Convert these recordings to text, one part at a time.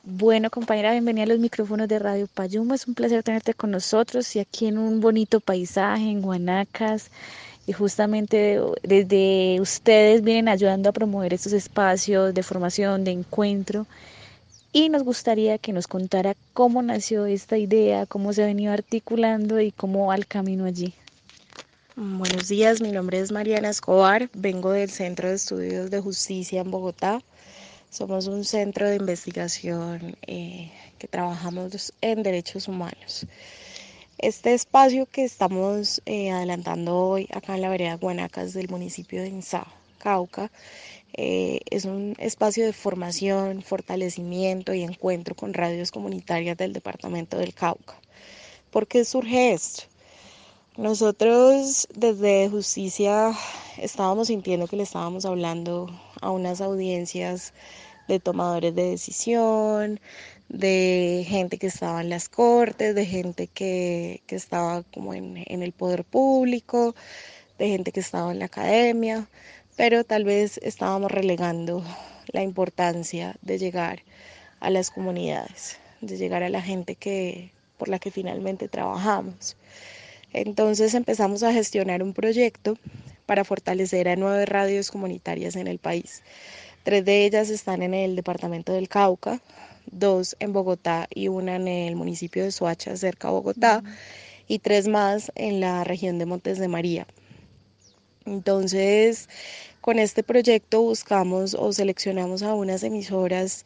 Bueno, compañera, bienvenida a los micrófonos de Radio Payuma. Es un placer tenerte con nosotros y aquí en un bonito paisaje en Guanacas. Y justamente desde ustedes vienen ayudando a promover estos espacios de formación, de encuentro. Y nos gustaría que nos contara cómo nació esta idea, cómo se ha venido articulando y cómo va el camino allí. Buenos días, mi nombre es Mariana Escobar, vengo del Centro de Estudios de Justicia en Bogotá. Somos un centro de investigación que trabajamos en derechos humanos. Este espacio que estamos adelantando hoy acá en la vereda Guanacas del municipio de Inzao, Cauca, es un espacio de formación, fortalecimiento y encuentro con radios comunitarias del departamento del Cauca. ¿Por qué surge esto? Nosotros desde Justicia estábamos sintiendo que le estábamos hablando a unas audiencias de tomadores de decisión, de gente que estaba en las cortes, de gente que estaba como en el poder público, de gente que estaba en la academia, pero tal vez estábamos relegando la importancia de llegar a las comunidades, de llegar a la gente por la que finalmente trabajamos. Entonces empezamos a gestionar un proyecto para fortalecer a 9 radios comunitarias en el país. 3 de ellas están en el departamento del Cauca, 2 en Bogotá y una en el municipio de Soacha, cerca a Bogotá, y 3 más en la región de Montes de María. Entonces, con este proyecto buscamos o seleccionamos a unas emisoras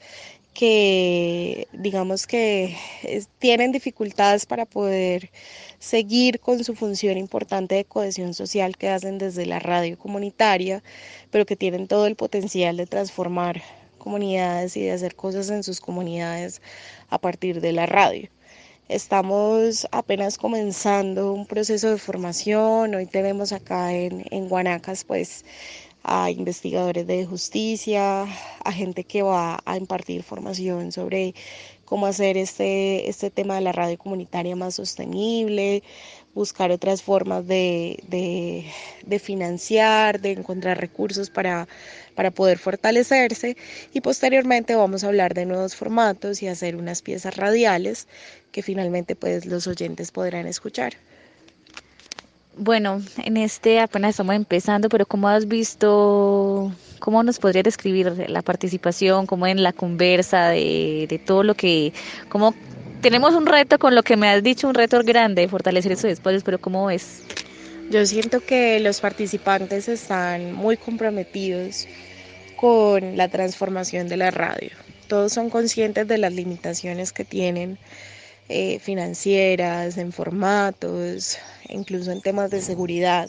que digamos que tienen dificultades para poder seguir con su función importante de cohesión social que hacen desde la radio comunitaria, pero que tienen todo el potencial de transformar comunidades y de hacer cosas en sus comunidades a partir de la radio. Estamos apenas comenzando un proceso de formación. Hoy tenemos acá en Guanacas pues a investigadores de justicia, a gente que va a impartir formación sobre cómo hacer este tema de la radio comunitaria más sostenible, buscar otras formas de financiar, de encontrar recursos para poder fortalecerse, y posteriormente vamos a hablar de nuevos formatos y hacer unas piezas radiales que finalmente pues los oyentes podrán escuchar. Bueno, en este apenas estamos empezando, pero ¿cómo has visto, cómo nos podrías describir la participación, cómo en la conversa de todo lo que, cómo tenemos un reto con lo que me has dicho, un reto grande, fortalecer esos espacios, pero ¿cómo ves? Yo siento que los participantes están muy comprometidos con la transformación de la radio. Todos son conscientes de las limitaciones que tienen financieras, en formatos, incluso en temas de seguridad,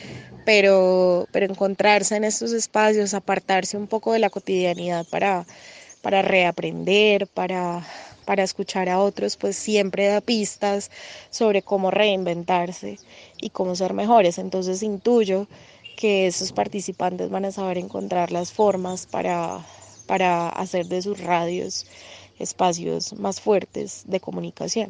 pero encontrarse en estos espacios, apartarse un poco de la cotidianidad para reaprender, para escuchar a otros, pues siempre da pistas sobre cómo reinventarse y cómo ser mejores. Entonces intuyo que esos participantes van a saber encontrar las formas para hacer de sus radios espacios más fuertes de comunicación.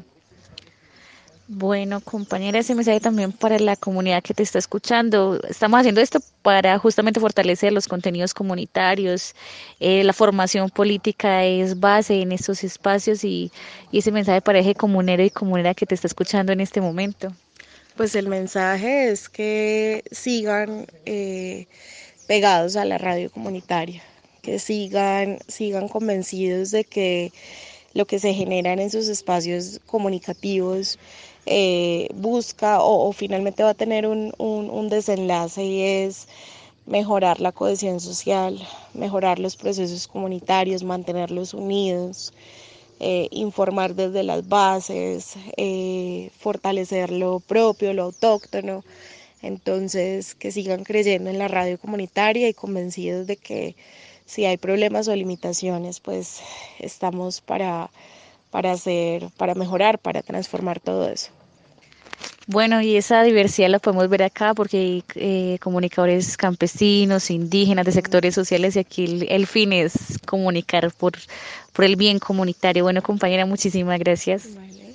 Bueno, compañera, ese mensaje también para la comunidad que te está escuchando. Estamos haciendo esto para justamente fortalecer los contenidos comunitarios. La formación política es base en estos espacios y ese mensaje para eje comunero y comunera que te está escuchando en este momento. Pues el mensaje es que sigan pegados a la radio comunitaria, que sigan convencidos de que lo que se genera en esos espacios comunicativos busca o finalmente va a tener un desenlace, y es mejorar la cohesión social, mejorar los procesos comunitarios, mantenerlos unidos, informar desde las bases, fortalecer lo propio, lo autóctono. Entonces, que sigan creyendo en la radio comunitaria y convencidos de que si hay problemas o limitaciones, pues estamos para mejorar, para transformar todo eso. Bueno, y esa diversidad la podemos ver acá porque hay comunicadores campesinos, indígenas, de sectores sociales y aquí el fin es comunicar por el bien comunitario. Bueno, compañera, muchísimas gracias. Vale.